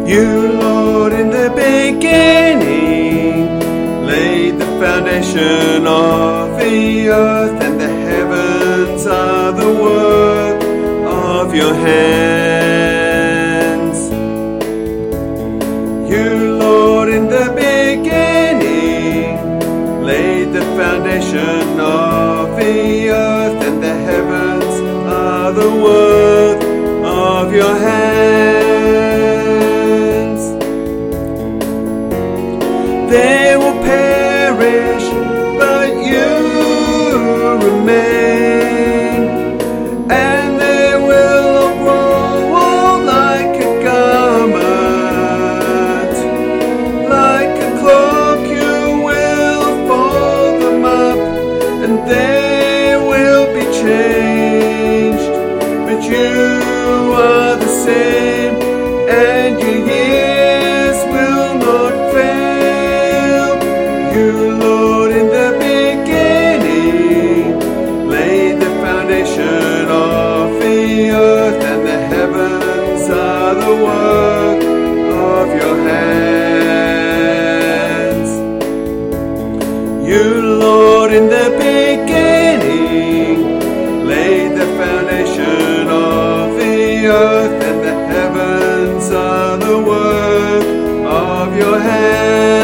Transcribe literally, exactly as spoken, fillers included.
You, Lord, in the beginning laid the foundation of the earth, and the heavens are the work of your hands. You, Lord, in the beginning laid the foundation of the earth, and the heavens are the work of your hands. They will perish, but you remain, and they will all grow old like a garment. Like a cloak you will fold them up, and they will be changed. But you are the same, and your years will not fail. You, Lord, in the beginning laid the foundation of the earth, and the heavens are the work of your hands. You, Lord, in the beginning laid the foundation of the earth, and the heavens are the work of your hands.